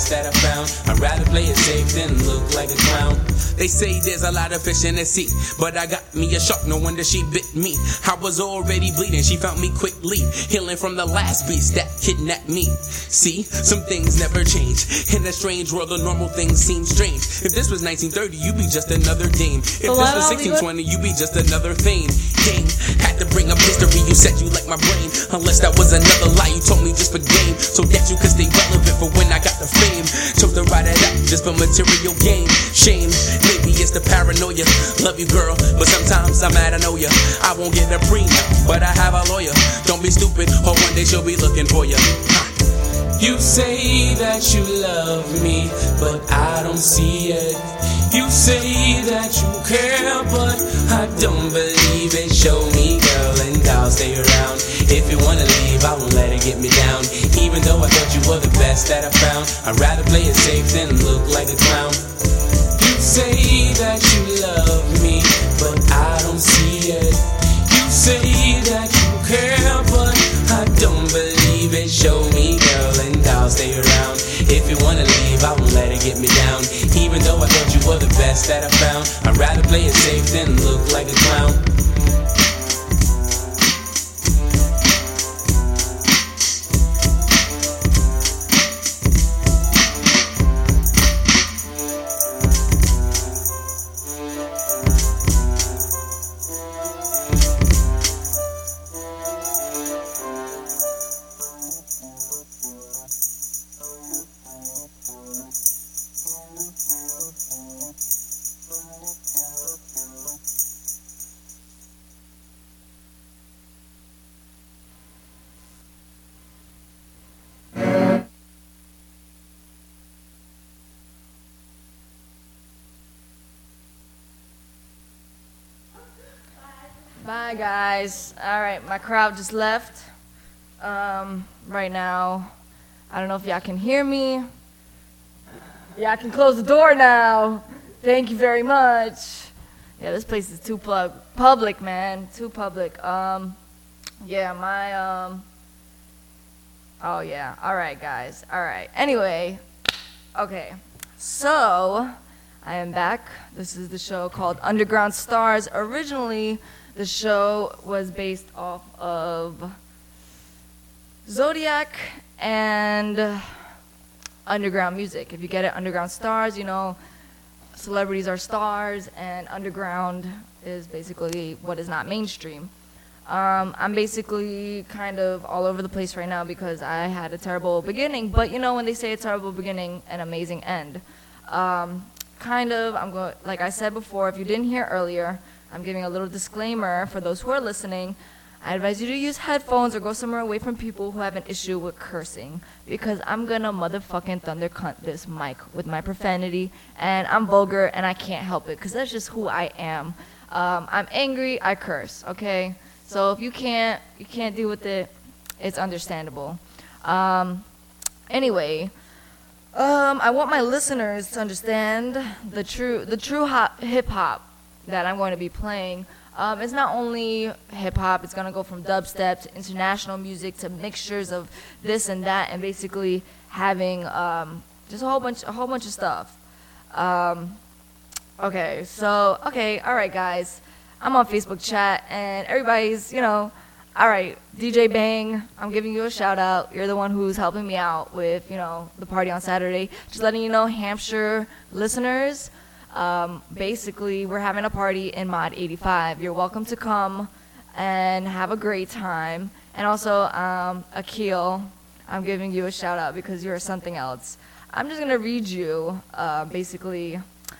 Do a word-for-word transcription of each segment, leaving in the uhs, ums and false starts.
best that I found. I'd rather play it safe than look like a clown. They say there's a lot of fish in the sea, but I got me a shark, no wonder she bit me. I was already bleeding, she found me quickly, healing from the last beast that kidnapped me. See, some things never change. In a strange world, the normal things seem strange. If this was nineteen thirty, you'd be just another dame. If this was sixteen twenty, you'd be just another thing. Game, had to bring up history, you said you like my brain. Unless that was another lie you told me just for game, so that you could stay relevant for when I got the fame. Chose to write it up just for material gain. Shame, maybe it's the paranoia. Love you, girl, but sometimes I'm mad, I know ya. I won't get a prenup, but I have a lawyer. Don't be stupid, or one day she'll be looking for ya. You say that you love me, but I don't see it. You say that you care, but I don't believe it. Show me, girl, and I'll stay around. If you wanna leave, I won't let it get me down. Even though I thought you were the best that I found, I'd rather play it safe than look like a clown. You say that you love me, but I don't see it. You say that you care, but I don't believe it. Show me, girl, and I'll stay around. If you wanna leave, I won't let it get me down. Even though I thought you were the best that I found, I'd rather play it safe than look like a clown. Bye, guys. All right, my crowd just left. Um, right now, I don't know if y'all can hear me. Y'all can close the door now. Thank you very much. Yeah, this place is too plug public, man. Too public. Um, yeah, my um. Oh yeah. All right, guys. All right. Anyway, okay. So, I am back. This is the show called Underground Stars. Originally, the show was based off of Zodiac and underground music. If you get it, underground stars, you know, celebrities are stars, and underground is basically what is not mainstream. Um, I'm basically kind of all over the place right now because I had a terrible beginning, but you know when they say a terrible beginning, an amazing end. Um, kind of, I'm going, like I said before, if you didn't hear earlier, I'm giving a little disclaimer for those who are listening. I advise you to use headphones or go somewhere away from people who have an issue with cursing, because I'm gonna motherfucking thunder cunt this mic with my profanity, and I'm vulgar and I can't help it because that's just who I am. Um, I'm angry, I curse, okay? So if you can't, you can't deal with it, it's understandable. Um, anyway, um, I want my listeners to understand the true, the true hop, hip hop that I'm going to be playing. Um, it's not only hip hop, it's going to go from dubstep to international music to mixtures of this and that, and basically having um, just a whole bunch a whole bunch of stuff. Um, okay, so, okay, all right, guys. I'm on Facebook chat, and everybody's, you know, all right, D J Bang, I'm giving you a shout out. You're the one who's helping me out with, you know, the party on Saturday. Just letting you know, Hampshire listeners, Um, basically, we're having a party in Mod eighty-five. You're welcome to come and have a great time. And also, um, Akil, I'm giving you a shout out because you're something else. I'm just gonna read you, uh, basically,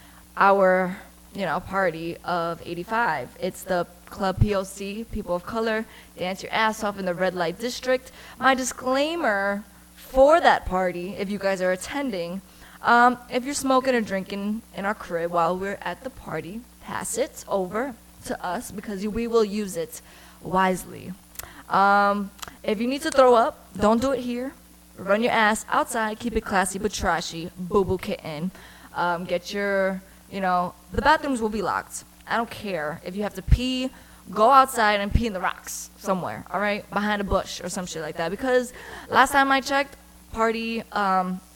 our, you know, party of eighty-five. It's the Club P O C, People of Color. Dance your ass off in the red light district. My disclaimer for that party, if you guys are attending. Um, if you're smoking or drinking in our crib while we're at the party, pass it over to us because we will use it wisely. Um, if you need to throw up, don't do it here. Run your ass outside. Keep it classy but trashy. Boo-boo kitten. Um, get your, you know, the bathrooms will be locked. I don't care. If you have to pee, go outside and pee in the rocks somewhere, all right? Behind a bush or some shit like that. Because last time I checked, party, um...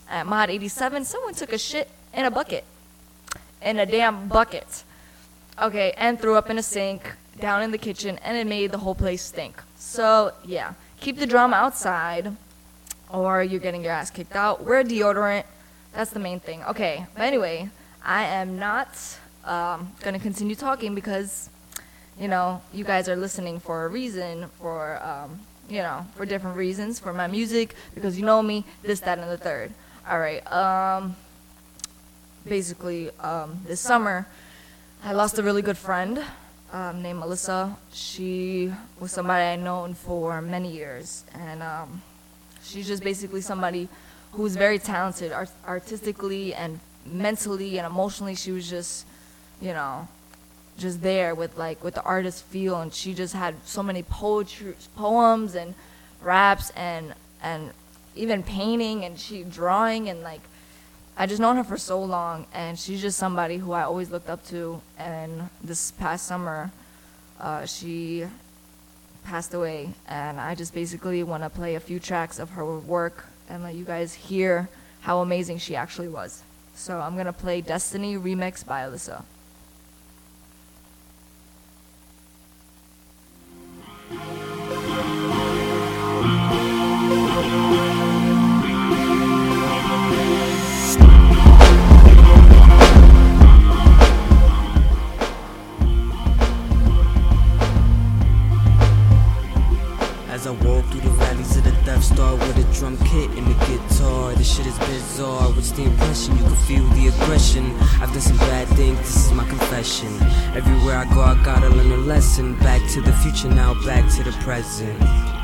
At Mod eighty-seven, someone took a shit in a bucket. In a damn bucket. Okay, and threw up in a sink down in the kitchen, and it made the whole place stink. So, yeah. Keep the drama outside, or you're getting your ass kicked out. Wear deodorant. That's the main thing. Okay, but anyway, I am not um, going to continue talking because, you know, you guys are listening for a reason, for, um, you know, for different reasons, for my music, because you know me, this, that, and the third. All right, um, basically, um, this summer, I lost a really good friend um, named Melissa. She was somebody I'd known for many years, and um, she's just basically somebody who's very talented art- artistically and mentally and emotionally. She was just, you know, just there with like with the artist feel, and she just had so many poetry, poems and raps and and even painting, and she drawing, and like I just known her for so long, and she's just somebody who I always looked up to. And this past summer, uh, she passed away, and I just basically want to play a few tracks of her work and let you guys hear how amazing she actually was. So I'm gonna play Destiny Remix by Alyssa. As I walk through the valleys of the Death Star with a drum kit and a guitar, this shit is bizarre. What's the impression? You can feel the aggression. I've done some bad things, this is my confession. Everywhere I go I gotta learn a lesson. Back to the future, now back to the present.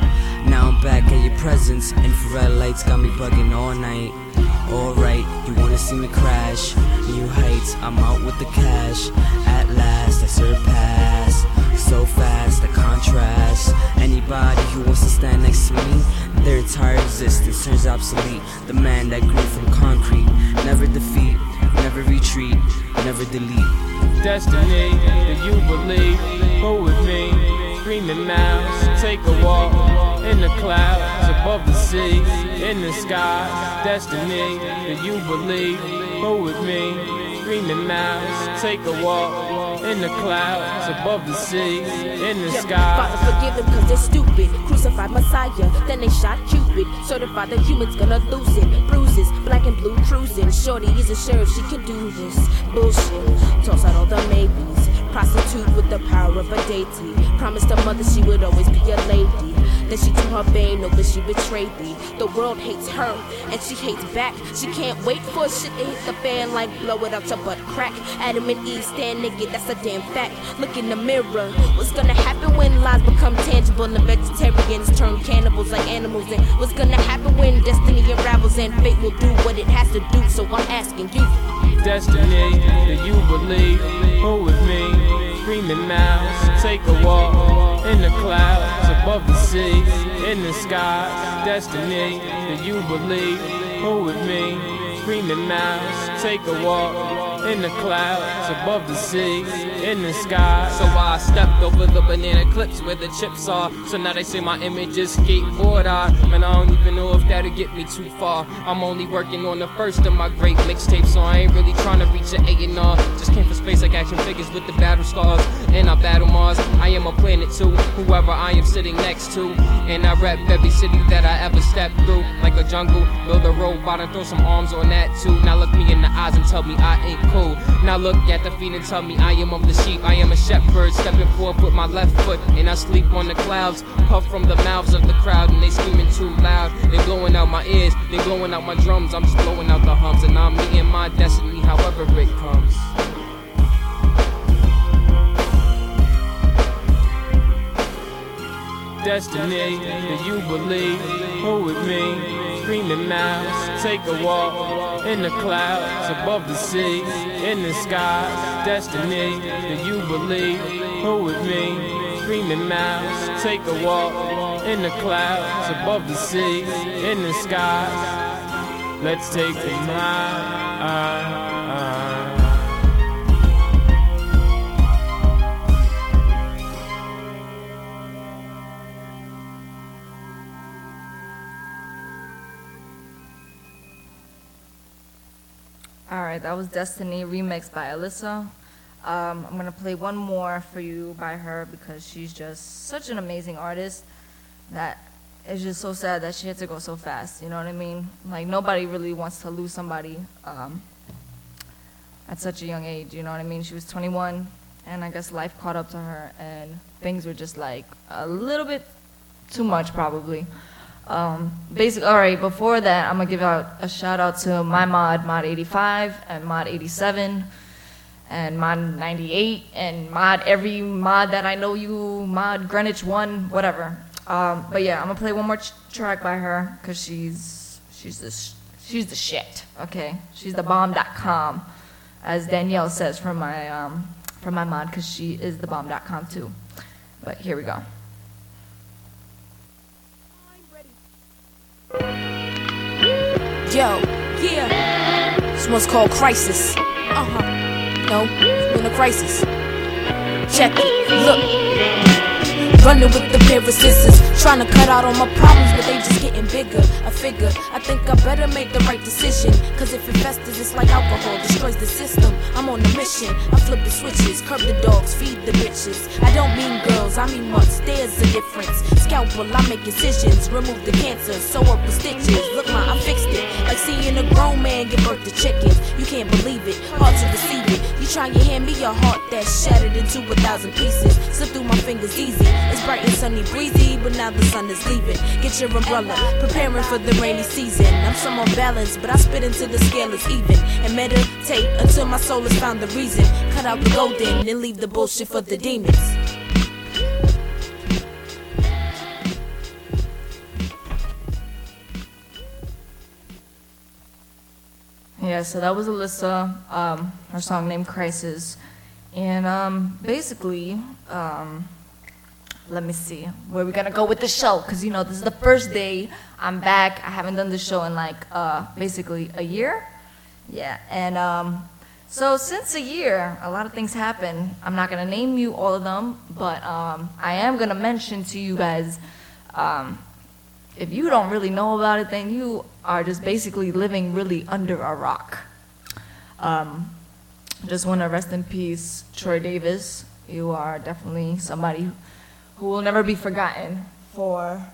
Now I'm back at your presence. Infrared lights got me bugging all night. Alright, you wanna see me crash new heights, I'm out with the cash. At last I surpass so fast, the contrast. Anybody who wants to stand next to me, their entire existence turns obsolete. The man that grew from concrete, never defeat, never retreat, never delete. Destiny, do you believe? Who with me? Screaming now, take a walk in the clouds, above the sea, in the sky. Destiny, do you believe? Who with me? Screaming now, take a walk in the clouds, above the sea, in the sky. Father, forgive them cause they're stupid. Crucified Messiah, then they shot Cupid. Certified the humans gonna lose it. Bruises, black and blue cruising. Shorty is a sheriff, she can do this. Bullshit, toss out all the maybes. Prostitute with the power of a deity. Promised her mother she would always be a lady. Then she to her bane, no, but she betrayed thee. The world hates her, and she hates back. She can't wait for shit to hit the fan like blow it out your butt crack. Adam and Eve stand naked, that's a damn fact. Look in the mirror, what's gonna happen when lies become tangible and vegetarians turn cannibals like animals? And what's gonna happen when destiny unravels and fate will do what it has to do? So I'm asking you, Destiny, do you believe? Who with me? Screaming now, take a walk in the clouds, above the sea, in the sky. Destiny, do you believe? Who with me? Screaming now, take a walk in the clouds, above the sea, in the sky. So I stepped over the banana clips where the chips are. So now they say my image is skateboard art. Man, I don't even know if that'll get me too far. I'm only working on the first of my great mixtapes, so I ain't really trying to reach an A and R. Just came from space like action figures with the battle scars. And I battle Mars, I am a planet too, whoever I am sitting next to. And I rep every city that I ever stepped through. Like a jungle, build a robot and throw some arms on that too. Now look me in the eyes and tell me I ain't cool. Now look at the feet and tell me I am of the sheep. I am a shepherd, stepping forth with my left foot. And I sleep on the clouds, puff from the mouths of the crowd. And they screaming too loud, they blowing out my ears, they blowing out my drums. I'm just blowing out the hums, and I'm meeting my destiny however it comes. Destiny, do you believe? Who with me? Screaming now, take a walk in the clouds, above the sea, in the sky. Destiny, do you believe? Who with me? Screaming now, take a walk in the clouds, above the sea, in the sky. Let's take a ride. All right, that was Destiny remixed by Alyssa. Um, I'm gonna play one more for you by her because she's just such an amazing artist that it's just so sad that she had to go so fast. You know what I mean? Like nobody really wants to lose somebody um, at such a young age. You know what I mean? She was twenty-one, and I guess life caught up to her, and things were just like a little bit too much probably. Um, basically, all right, before that, I'm gonna give out a shout out to my mod, Mod eighty-five, and Mod eighty-seven, and Mod ninety-eight, and Mod every mod that I know you, Mod Greenwich one, whatever. Um, but yeah, I'm gonna play one more ch- track by her, cause she's, she's the, sh- she's the shit, okay? She's the bomb dot com, as Danielle says from my, um, from my mod, cause she is the bomb dot com too. But here we go. Yo, yeah. This one's called Crisis. Uh-huh. No, it's been a crisis. Check it, look. Running with the pair of scissors, trying to cut out all my problems, but they just getting bigger. I figure, I think I better make the right decision, cause if it festers, it's like alcohol, destroys the system. I'm on a mission, I flip the switches, curb the dogs, feed the bitches. I don't mean girls, I mean months, there's a difference. Scalpel, I make incisions, remove the cancer, sew up the stitches. Look ma, I fixed it, like seeing a grown man give birth to chickens. You can't believe it, hard to receive it. You try and hand me a heart that's shattered into a thousand pieces. Slip through my fingers easy. It's bright and sunny, breezy, but now the sun is leaving. Get your umbrella, preparing for the rainy season. I'm somewhat balanced, but I spit until the scale is even. And meditate until my soul has found the reason. Cut out the golden and leave the bullshit for the demons. Yeah, so that was Alyssa, um, her song named Crisis. And um, basically, um, let me see, where we gonna go with the show? Because, you know, this is the first day I'm back. I haven't done the show in like uh, basically a year. Yeah, and um, so since a year, a lot of things happen. I'm not gonna name you all of them, but um, I am gonna mention to you guys, um, if you don't really know about it, then you are just basically living really under a rock. Um, just want to rest in peace, Troy Davis. You are definitely somebody who will never be forgotten for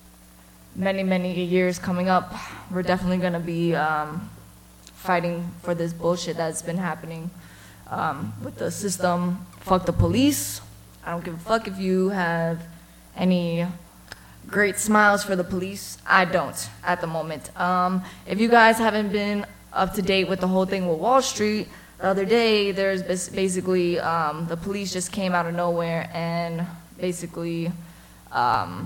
many, many years coming up. We're definitely going to be um, fighting for this bullshit that's been happening um, with the system. Fuck the police. I don't give a fuck if you have any great smiles for the police. I don't at the moment. Um, if you guys haven't been up to date with the whole thing with Wall Street, the other day there's basically um, the police just came out of nowhere and basically um,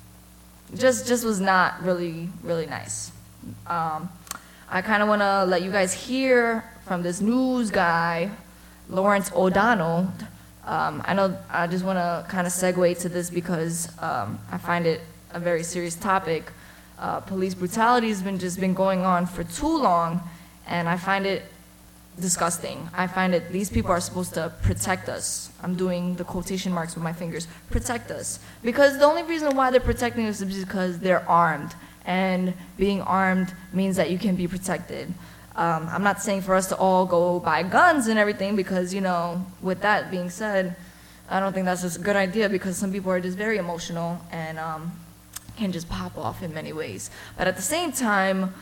just just was not really really nice. Um, I kind of want to let you guys hear from this news guy, Lawrence O'Donnell. Um, I know I just want to kind of segue to this because um, I find it a very serious topic. Uh, police brutality has been just been going on for too long, and I find it disgusting. I find it these people are supposed to protect us. I'm doing the quotation marks with my fingers. Protect us, because the only reason why they're protecting us is because they're armed, and being armed means that you can be protected. Um, I'm not saying for us to all go buy guns and everything because, you know, with that being said, I don't think that's just a good idea because some people are just very emotional and um, can just pop off in many ways. But at the same time,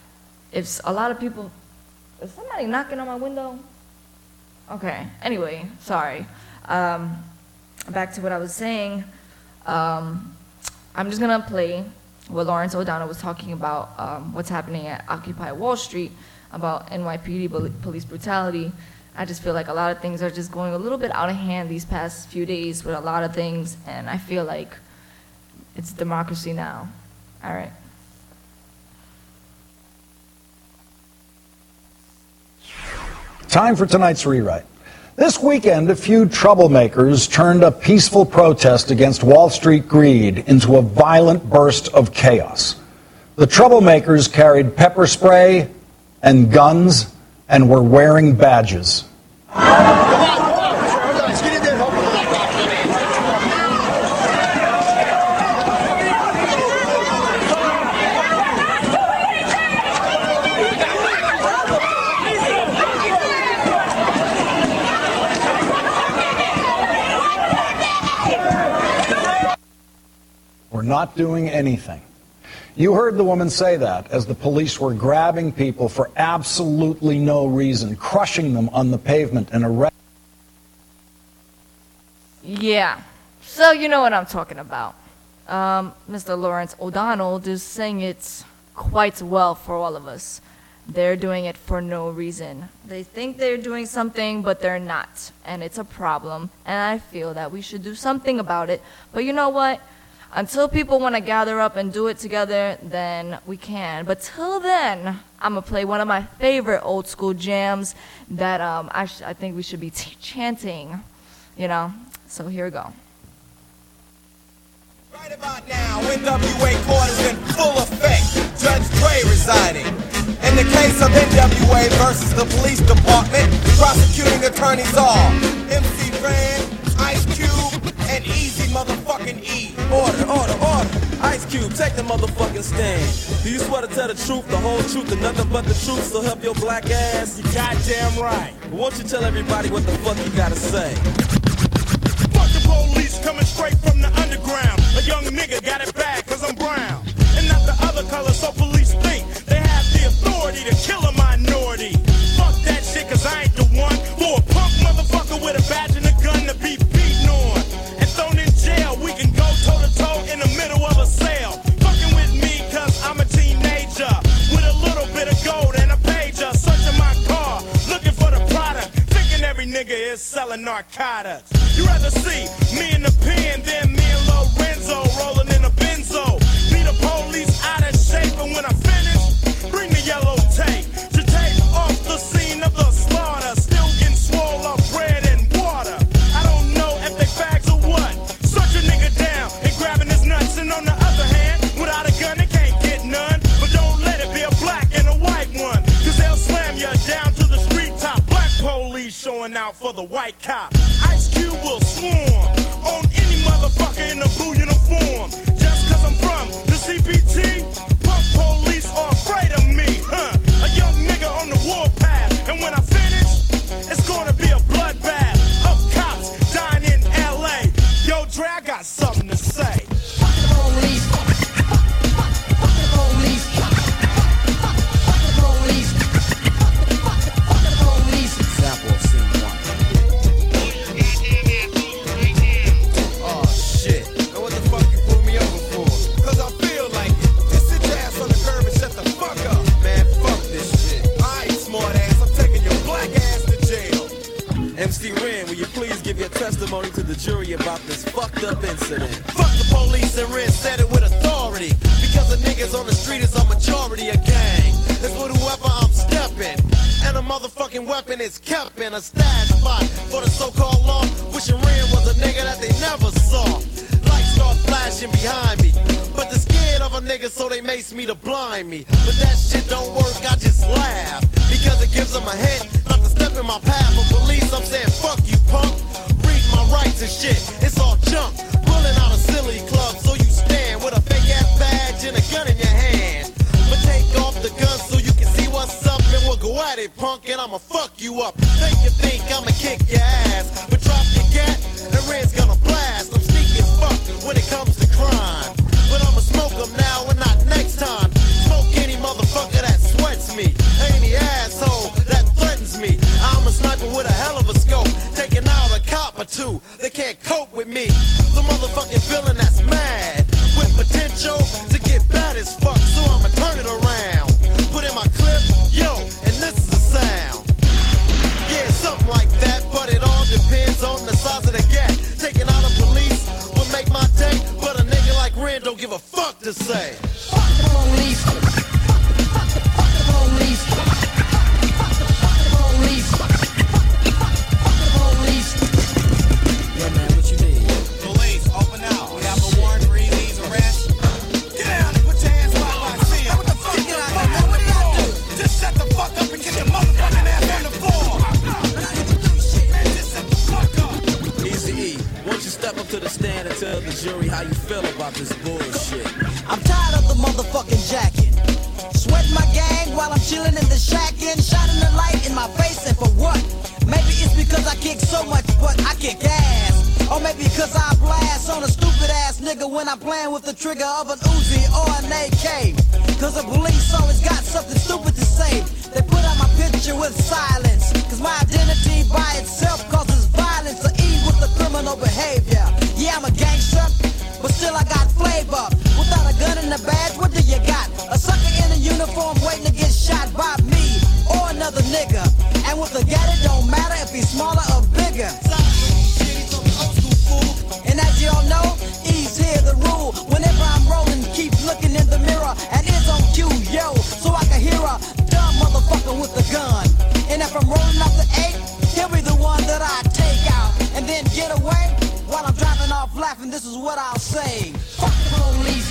if a lot of people, is somebody knocking on my window? Okay, anyway, sorry. Um, back to what I was saying. Um, I'm just gonna play what Lawrence O'Donnell was talking about, um, what's happening at Occupy Wall Street, about N Y P D police brutality. I just feel like a lot of things are just going a little bit out of hand these past few days with a lot of things, and I feel like it's democracy now. All right. Time for tonight's rewrite. This weekend, a few troublemakers turned a peaceful protest against Wall Street greed into a violent burst of chaos. The troublemakers carried pepper spray and guns and were wearing badges. not doing anything. You heard the woman say that as the police were grabbing people for absolutely no reason, crushing them on the pavement and arresting. Yeah, so you know what I'm talking about. Um, Mister Lawrence O'Donnell is saying it quite well for all of us. They're doing it for no reason. They think they're doing something, but they're not. And it's a problem. And I feel that we should do something about it. But you know what? Until people want to gather up and do it together, then we can. But till then, I'm going to play one of my favorite old school jams that um, I, sh- I think we should be t- chanting, you know. So here we go. Right about now, N W A court is in full effect. Judge Dre residing. In the case of N W A versus the police department, prosecuting attorneys are M C Ren, Ice Cube, and Easy motherfucking E. Order, order, order. Ice Cube, take the motherfucking stand. Do you swear to tell the truth, the whole truth, and nothing but the truth, so help your black ass? You goddamn right. Won't you tell everybody what the fuck you gotta say? Fuck the police coming straight from the underground. A young nigga got it bad cause I'm brown. And not the other color, so police think they have the authority to kill a minority. Fuck that shit cause I ain't the one for a punk motherfucker with a badge and a gun to be beaten on and thrown in jail. We can go toe to toe in the middle of a cell. Fucking with me cause I'm a teenager with a little bit of gold and a pager. Searching my car, looking for the product, thinking every nigga is selling narcotics. You rather see me in the pen than me and Lorenzo rolling in a benzo. Be the police out of shape, and when I finish, bring the yellow tape to take off the scene of the slaughter. Still getting swole up bread and water. I don't know if they fags or what. Search a nigga down and grabbing his nuts, and on the other hand, without a gun they can't get none. But don't let it be a black and a white one, cause they'll slam you down to the street top. Black police showing out for the white cop. Ice Cube will swarm on any motherfucker in a blue uniform. Just cause I'm from the C P T, punk police are afraid of me, huh? A young nigga on the warpath, and when I finish, it's gonna be a bloodbath of cops dying in L A. Yo, Dre, I got something to say. Fuck the police. Fuck the police. Fuck the police. Fuck the police. Example of scene one. Oh shit. Now what the fuck you pulled me over for? Cause I feel like it. Just sit your ass on the curb and shut the fuck up. Man, fuck this shit. Alright, smart ass, I'm taking your black ass to jail. M C Ren, will you please give your testimony to the jury about this fucked up incident? Fuck the police, and Ren said it with authority. Because the niggas on the street is a majority of gang. That's with whoever I'm stepping. And a motherfucking weapon is kept in a stash spot for the so-called law. Wishing Ren was a nigga that they never saw. Lights start flashing behind me, but they're scared of a nigga, so they mace me to blind me. But that shit don't work, I just laugh, because it gives them a hint not to step in my path. For police, I'm saying fuck you, punk. Read my rights and shit, it's all junk. Pulling out a silly club, so you stand with a fake ass badge and a gun in your hand. But take off the gun so you can see what's up, and we'll go at it, punk, and I'ma fuck you up. Think you think I'ma kick your ass, but drop your gat, and Red's gonna blast. I'm sneaky as fuck when it comes to crime, but I'ma smoke them now and not next time. Smoke any motherfucker that sweats me, any asshole that threatens me. I'm a sniper with a hell of a scope, taking out a cop or two. They can't cope with me. The motherfucking villain that's mad with potential to get bad as fuck, so I'ma turn it around. Put in my clip, yo, and this is the sound. Yeah, something like that, but it all depends on the size of the gap. Taking out a police will make my day, but a nigga like Ren don't give a fuck to say. Fuck the police. Fuck the police. Fuck the police. Fuck the police. Yeah, man, what you need? Police, open out. We have a warrant for Easy's arrest. Get down and put your hands where I see them. What the fuck? Get out of here. What did I do? Just shut the fuck up and get your motherfucking ass on the floor. Man, just shut the fuck up. Easy E, won't you step up to the stand and tell the jury how you feel about this bullshit? I'm tired of the motherfucking jacking. Sweat my gang while I'm chilling in the shack and shining the light in my face, and for what? Maybe it's because I kick so much, but I kick ass. Or maybe because I blast on a stupid ass nigga when I not playing with the trigger of an Uzi or an A K. Cause the police always got something stupid to say. They put out my picture with silence. Cause my identity by itself causes violence to ease with the criminal behavior. Yeah, I'm a gangster, but still I got flavor. Without a gun and a badge, what do you got? A sucker in a uniform waiting to get shot by me or another nigga. And with a gat, it don't matter if he's smaller or bigger. And as you all know, E's here the rule. Whenever I'm rolling, keep looking in the mirror and it's on cue, yo, so I can hear a dumb motherfucker with a gun. And if I'm rolling off the eight, he'll be the one that I take out and then get away while I'm driving off laughing. This is what I'll say: fuck the police.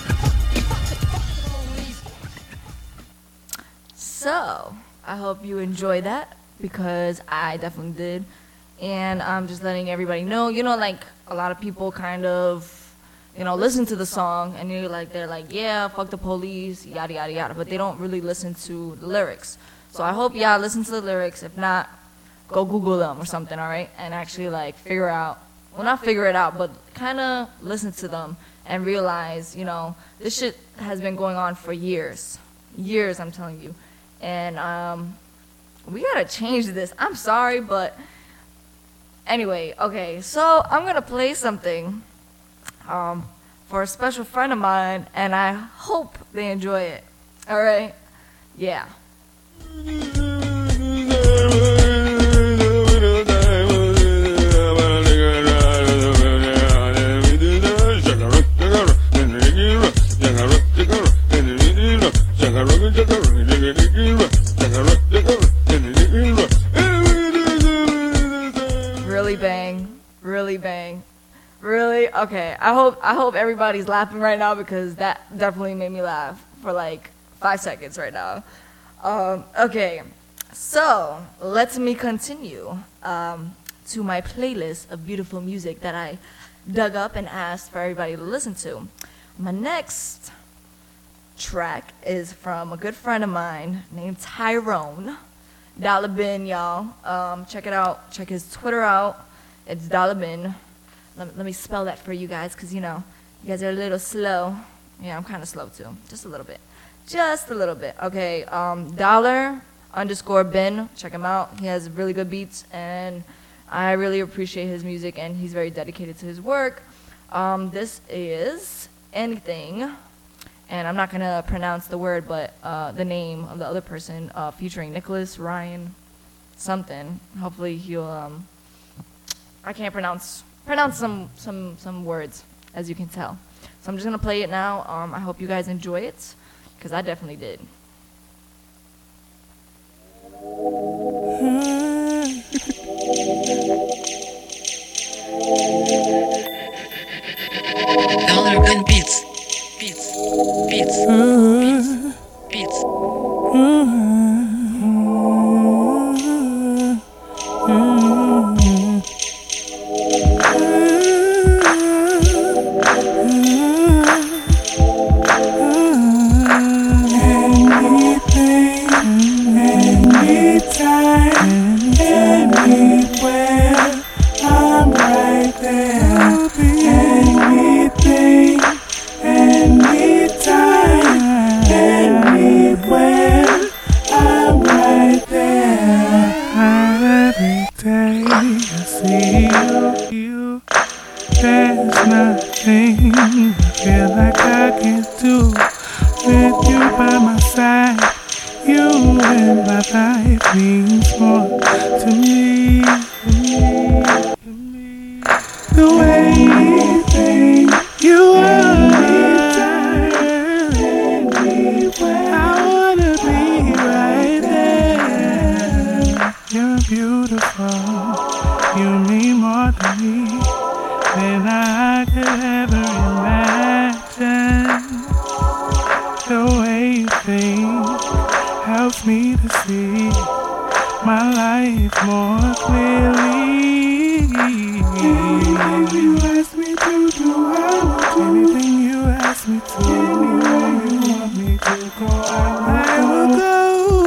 So, I hope you enjoyed that, because I definitely did. And I'm just letting everybody know, you know, like, a lot of people kind of, you know, listen to the song, and you're like, they're like, yeah, fuck the police, yada, yada, yada, but they don't really listen to the lyrics. So I hope y'all listen to the lyrics. If not, go Google them or something, all right? And actually, like, figure out, well, not figure it out, but kind of listen to them and realize, you know, this shit has been going on for years. Years, I'm telling you. And um, we gotta change this. I'm sorry, but anyway, okay. So I'm gonna play something um, for a special friend of mine, and I hope they enjoy it. All right? Yeah. Really bang, really bang, really. Okay, I hope I hope everybody's laughing right now, because that definitely made me laugh for like five seconds right now. Um, okay, so let me continue um, to my playlist of beautiful music that I dug up and asked for everybody to listen to. My next track is from a good friend of mine named Tyrone. Dollar Bin, y'all. Um, check it out. Check his Twitter out. It's Dollar Bin. Let, let me spell that for you guys, because, you know, you guys are a little slow. Yeah, I'm kind of slow, too. Just a little bit. Just a little bit. Okay, um, Dollar underscore Bin. Check him out. He has really good beats, and I really appreciate his music, and he's very dedicated to his work. Um, this is Anything. And I'm not going to pronounce the word, but uh, the name of the other person, uh, featuring Nicholas, Ryan, something. Hopefully he'll, um, I can't pronounce, pronounce some, some, some words, as you can tell. So I'm just going to play it now. Um, I hope you guys enjoy it, because I definitely did. Dollar Bin Beats. Beats, beats, beats, beats. Anything, anytime, anywhere, I'm right there. Anything. Anytime, anywhere, I'm right there. Every day I see you, you, there's nothing I feel like I can do with you by my side. You in my life means more to me, to me, to me. The way you think you are. Beautiful, you mean more to me than I could ever imagine. The way you think helps me to see my life more clearly. Anything you ask me to do, I will do. Anything you ask me to, anywhere you want me to go, I will go.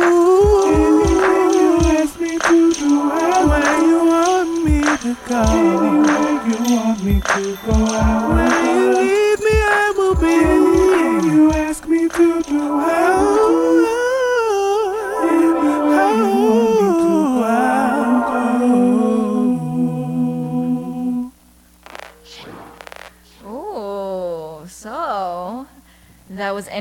Where you want me to go, anywhere you want me to go, where you lead me.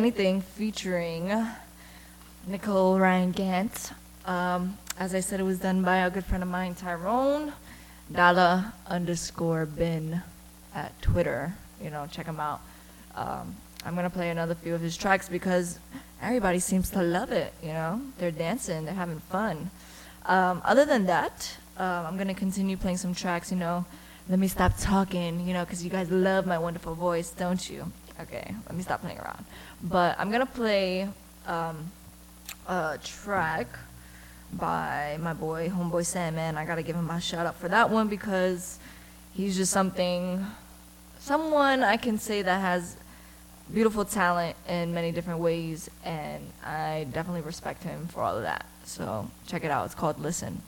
Anything featuring Nicole Ryan Gant. Um, as I said, it was done by a good friend of mine, Tyrone. Dala underscore bin at Twitter. You know, check him out. Um, I'm going to play another few of his tracks because everybody seems to love it, you know. They're dancing, they're having fun. Um, other than that, um, I'm going to continue playing some tracks, you know. Let me stop talking, you know, because you guys love my wonderful voice, don't you? Okay, let me stop playing around. But I'm going to play um, a track by my boy, Homeboy Sandman. I got to give him my shout out for that one because he's just something, someone I can say that has beautiful talent in many different ways, and I definitely respect him for all of that. So check it out. It's called Listen.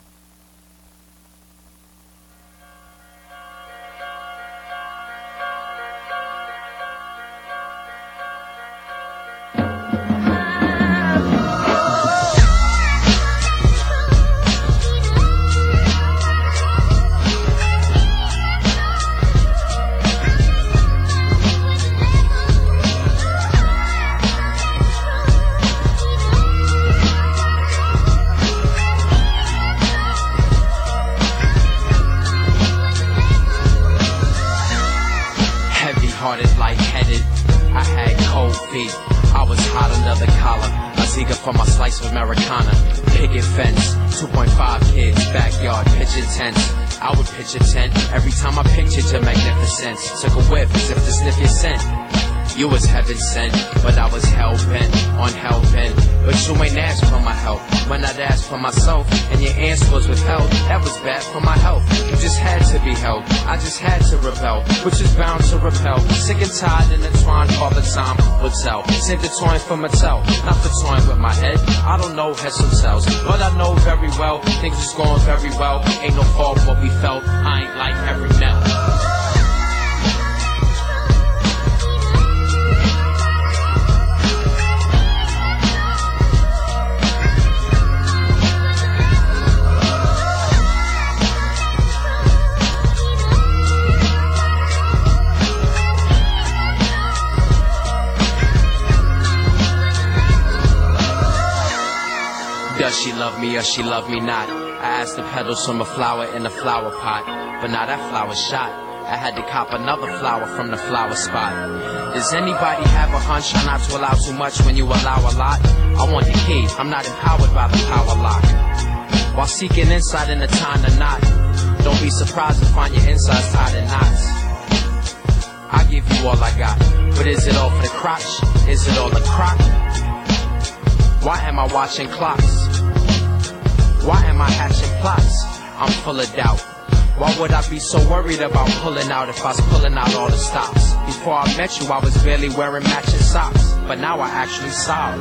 For my slice of Americana, picket fence, two point five kids, backyard, pitching tents. I would pitch a tent every time I pictured your magnificence. Took a whiff as if to sniff your scent. You was heaven sent, but I was hell-bent on helping. But you ain't asked for my help. When I'd asked for myself, and your answer was withheld, that was bad for my health. You just had to be held, I just had to rebel, which is bound to repel. Sick and tired and entwined, Father Time would tell. Sent the toy for Mattel, not the toy with my head. I don't know heads or cells, but I know very well things was going very well. Ain't no fault what we felt, I ain't like every net. Does she love me or she love me not? I asked the petals from a flower in a flower pot, but now that flower's shot. I had to cop another flower from the flower spot. Does anybody have a hunch on not to allow too much when you allow a lot? I want the key, I'm not empowered by the power lock. While seeking insight in the time to knot, don't be surprised to find your insides tied in knots. I give you all I got, but is it all for the crotch? Is it all the crock? Why am I watching clocks? Why am I hatching plots? I'm full of doubt. Why would I be so worried about pulling out if I was pulling out all the stops? Before I met you, I was barely wearing matching socks, but now I actually sob.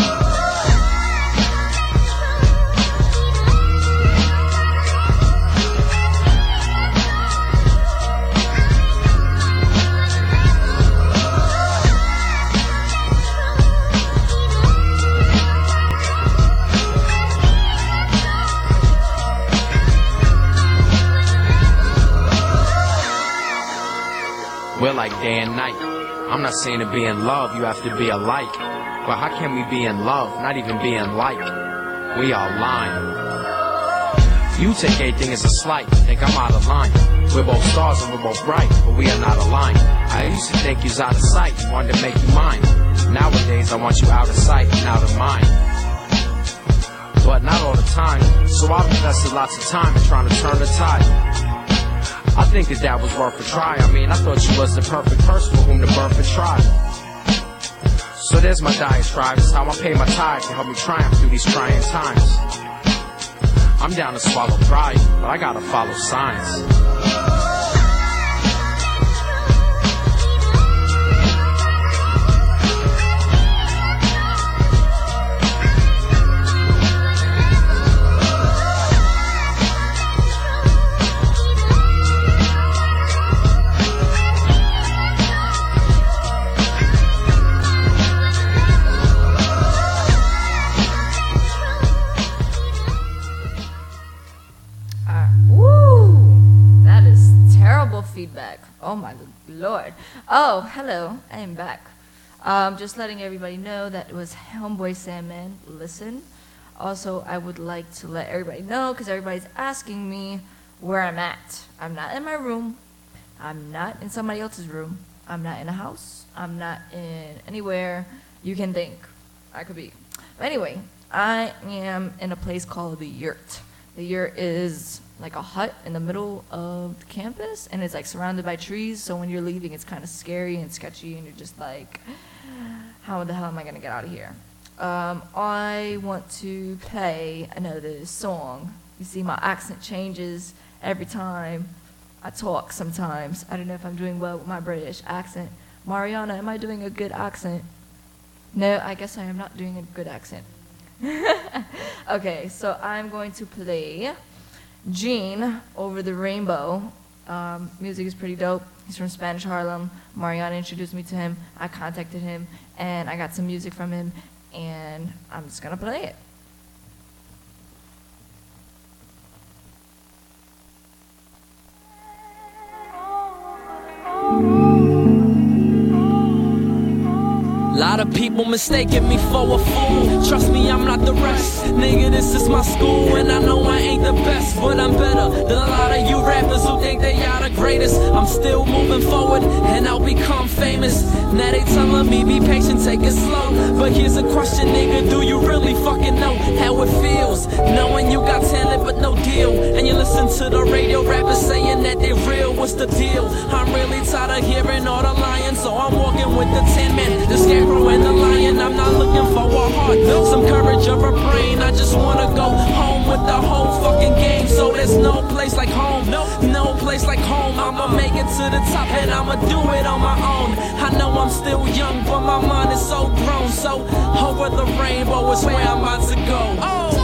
We're like day and night. I'm not saying to be in love, you have to be alike. But how can we be in love, not even be in like? We are lying. You take anything as a slight, think I'm out of line. We're both stars and we're both bright, but we are not aligned. I used to think you's out of sight, wanted to make you mine. Nowadays I want you out of sight and out of mind. But not all the time, so I've invested lots of time in trying to turn the tide. I think that that was worth a try. I mean, I thought you was the perfect person for whom to birth and try. So there's my diatribe. It's how I pay my tithe to help me triumph through these trying times. I'm down to swallow pride, but I gotta follow signs. Feedback. Oh my lord. Oh, hello. I am back. Um, just letting everybody know that it was Homeboy Sandman. Listen. Also, I would like to let everybody know, because everybody's asking me where I'm at. I'm not in my room. I'm not in somebody else's room. I'm not in a house. I'm not in anywhere you can think I could be. But anyway, I am in a place called the Yurt. The Yurt is like a hut in the middle of the campus, and it's like surrounded by trees, so when you're leaving, it's kind of scary and sketchy, and you're just like, how the hell am I going to get out of here? Um, I want to play another song. You see, my accent changes every time I talk sometimes. I don't know if I'm doing well with my British accent. Mariana, am I doing a good accent? No, I guess I am not doing a good accent. Okay, so I'm going to play Gene Over the Rainbow. Um, music is pretty dope. He's from Spanish Harlem. Mariana introduced me to him. I contacted him, and I got some music from him, and I'm just gonna play it. Lot of people mistaking me for a fool. Trust me, I'm not the rest. Nigga, this is my school, and I know I ain't the best, but I'm better than a lot of you rappers who think they are the greatest. I'm still moving forward, and I'll become famous. Now they telling me be patient, take it slow. But here's a question, nigga, do you really fucking know how it feels? Knowing you got talent but no deal, and you listen to the radio rappers saying that they real. What's the deal? I'm really tired of hearing all the lying, so I'm walking with the Tin Man, the Scarecrow and the Lion. I'm not looking for a heart, some courage or a brain. I just wanna go home with the whole fucking game. So there's no place like home, no, no place like home. I'ma make it to the top and I'ma do it on my own. I know I'm still young, but my mind is so grown. So over the rainbow is where I'm about to go. Oh.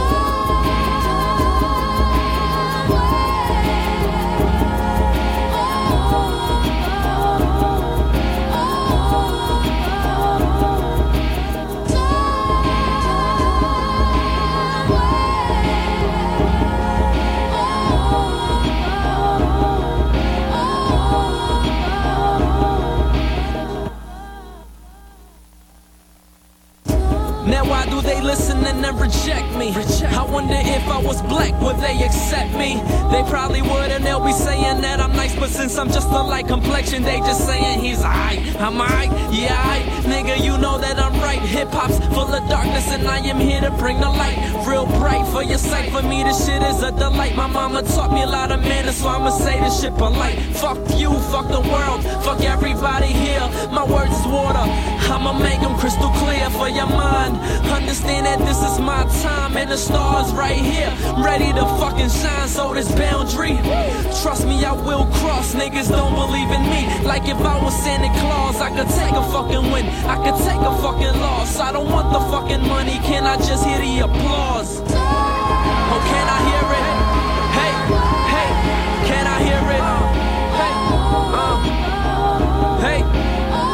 Now why do they listen and then reject me? I wonder if I was black, would they accept me? They probably would, and they'll be saying that I'm nice, but since I'm just a light complexion, they just saying he's aight. I'm aight, yeah aight. Nigga, you know that I'm right. Hip-hop's full of darkness, and I am here to bring the light real bright for your sight. For me, this shit is a delight. My mama taught me a lot of manners, so I'ma say this shit polite. Fuck you, fuck the world, fuck everybody here. My words is water, I'ma make them crystal clear for your mind. Understand that this is my time, and the stars right here, ready to fucking shine. So this boundary, trust me, I will cross. Niggas don't believe in me, like if I was Santa Claus. I could take a fucking win, I could take a fucking loss. I don't want the fucking money, can I just hear the applause? Oh, can I hear it? Hey, hey, can I hear it? Hey, uh, hey.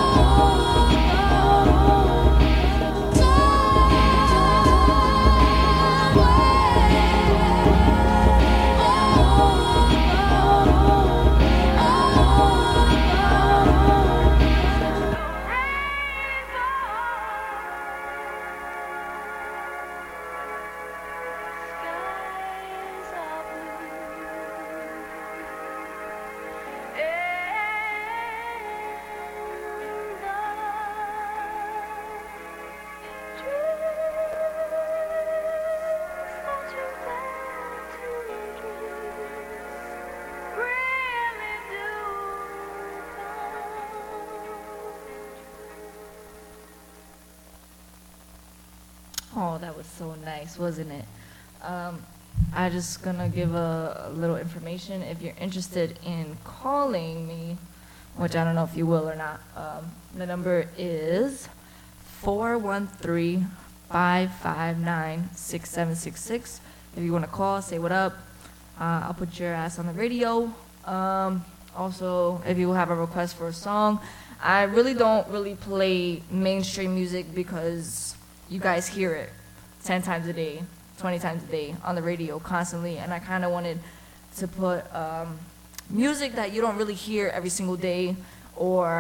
Oh, that was so nice, wasn't it? Um, I'm just gonna give a, a little information. If you're interested in calling me, which I don't know if you will or not, um, the number is four one three, five five nine, six seven six six. If you want to call, say what up. Uh, I'll put your ass on the radio. Um, also, if you have a request for a song, I really don't really play mainstream music because you guys hear it ten times a day, twenty times a day on the radio constantly, and I kind of wanted to put um, music that you don't really hear every single day, or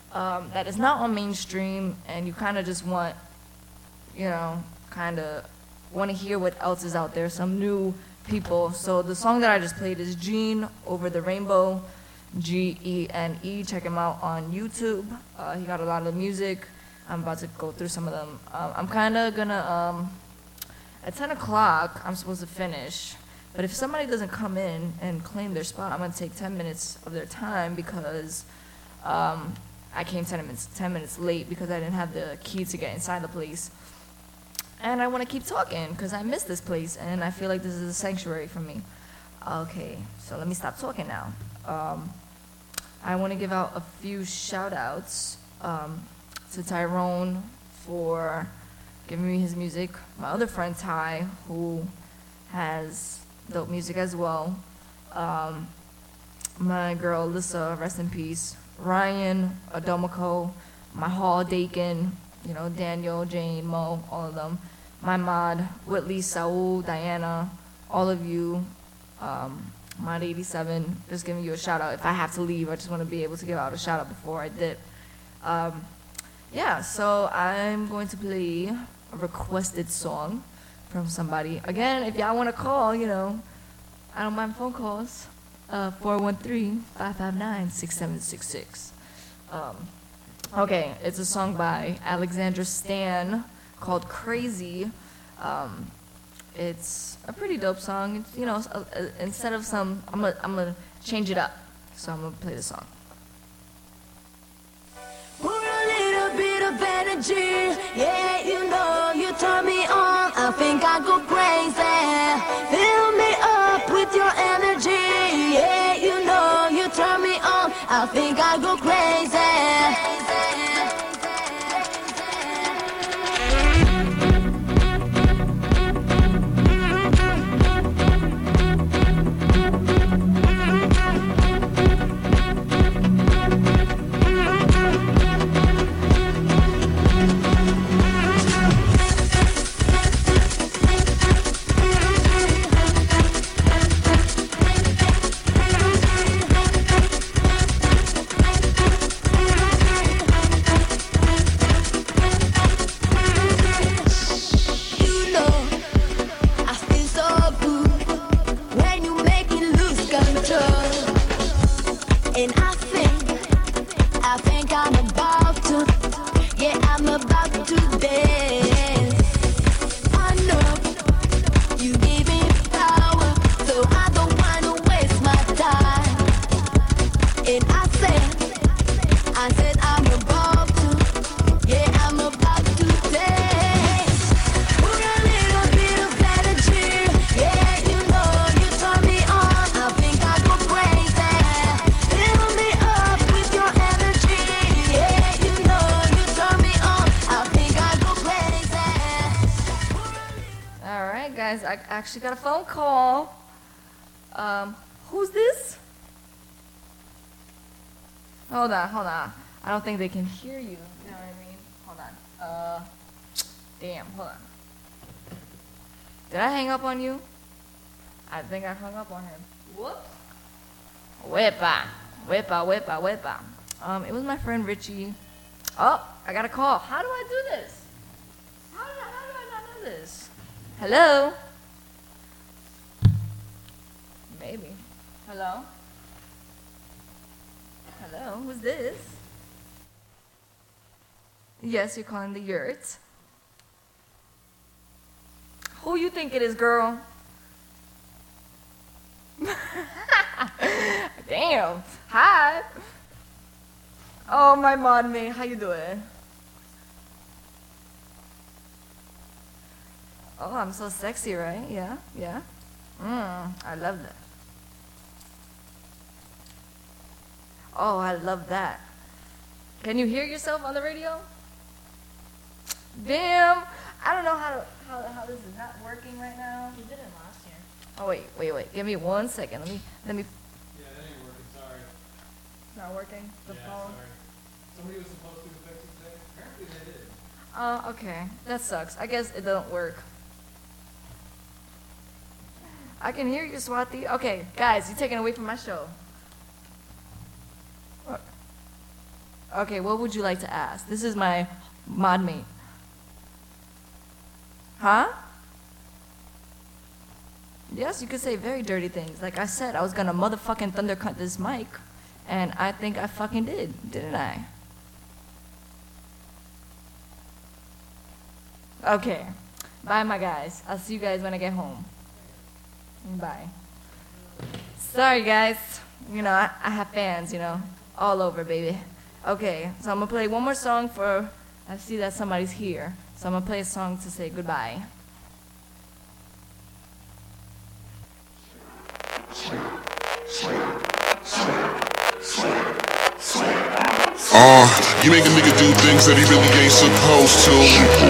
um, that is not on mainstream, and you kind of just want, you know, kind of want to hear what else is out there, some new people. So the song that I just played is Gene Over the Rainbow, G E N E. Check him out on YouTube. Uh, he got a lot of music. I'm about to go through some of them. Um, I'm kind of gonna, um, at ten o'clock, I'm supposed to finish. But if somebody doesn't come in and claim their spot, I'm gonna take ten minutes of their time because um, I came ten minutes, ten minutes late because I didn't have the key to get inside the place. And I want to keep talking because I miss this place and I feel like this is a sanctuary for me. Okay, so let me stop talking now. Um, I want to give out a few shout outs um, to Tyrone for giving me his music. My other friend Ty, who has dope music as well. Um, my girl Alyssa, rest in peace. Ryan, Adomiko, my Hall Dakin, you know, Daniel, Jane, Mo, all of them. My mod, Whitley, Saul, Diana, all of you. Um, Mod eighty-seven, just giving you a shout out. If I have to leave, I just want to be able to give out a shout out before I dip. Um, yeah, so I'm going to play a requested song from somebody. Again, if y'all want to call, you know, I don't mind phone calls. Uh, four one three, five five nine, six seven six six. Um, okay, it's a song by Alexandra Stan called Crazy. Um, it's a pretty dope song. It's, you know, uh, uh, instead of some, I'm gonna, I'm gonna change it up. So I'm gonna play the song. Pour a little bit of energy, yeah, you know, you turn me on, I think I go crazy. Fill me up with your energy, yeah, you know, you turn me on, I think I go crazy. I actually got a phone call. Um, who's this? Hold on, hold on. I don't think they can hear you. You know what I mean? Hold on. Uh, damn, hold on. Did I hang up on you? I think I hung up on him. Whoops. Whippa, whippa, whippa, whippa. Um, it was my friend Richie. Oh, I got a call. How do I do this? How do I, how do I not know this? Hello? Maybe. Hello? Hello, who's this? Yes, you're calling the yurt. Who you think it is, girl? Damn. Hi. Oh, my mod mate, how you doing? Oh, I'm so sexy, right? Yeah, yeah. Mmm, I love that. Oh, I love that. Can you hear yourself on the radio? Damn. I don't know how to, how, how this is not working right now. You did it last year. Oh, wait, wait, wait. Give me one second. Let me, let me. Yeah, that ain't working, sorry. It's not working? The yeah, phone? sorry. Somebody was supposed to fix it today. Apparently they did. Oh, okay. That sucks. I guess it don't work. I can hear you, Swati. Okay, guys, you're taking away from my show. What? Okay, what would you like to ask? This is my mod mate. Huh? Yes, you could say very dirty things. Like I said, I was gonna motherfucking thundercut this mic, and I think I fucking did, didn't I? Okay. Bye, my guys. I'll see you guys when I get home. Bye. Sorry, guys. You know, I, I have fans, you know, all over, baby. Okay, so I'm gonna play one more song for, I see that somebody's here. So I'm gonna play a song to say goodbye. Uh, you make a nigga do things that he really ain't supposed to.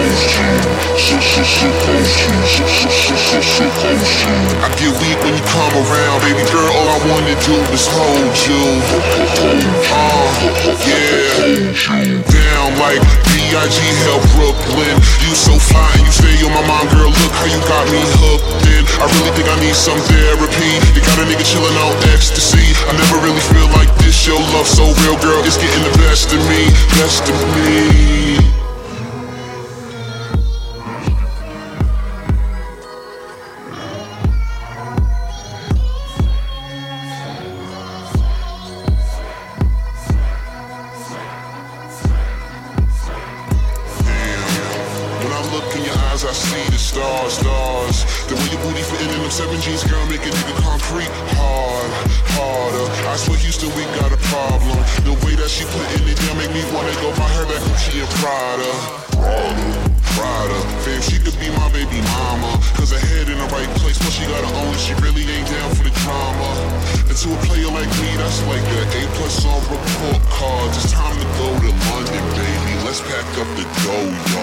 I get weak when you come around, baby girl, all I wanna do is hold you. Uh, yeah, down like B I G hell Brooklyn. You so fine, you stay on my mind, girl, look how you got me hooked in. I really think I need some therapy. You got a nigga chillin' on ecstasy. I never really feel like this, your love so real, girl, it's getting the best of me, best of me. I see the stars, stars. The way your booty fitting in them seven jeans, girl, make a nigga concrete hard, harder. I swear Houston, we got a problem. The way that she putting it down make me wanna go buy her that Gucci and Prada. Prada, Prada. Fam, she could be my baby mama, cause her head in the right place, but she gotta own it, she really ain't down for the drama. And to a player like me, that's like an A plus on report card. It's time to go to London, baby. Let's pack up the dough, yo.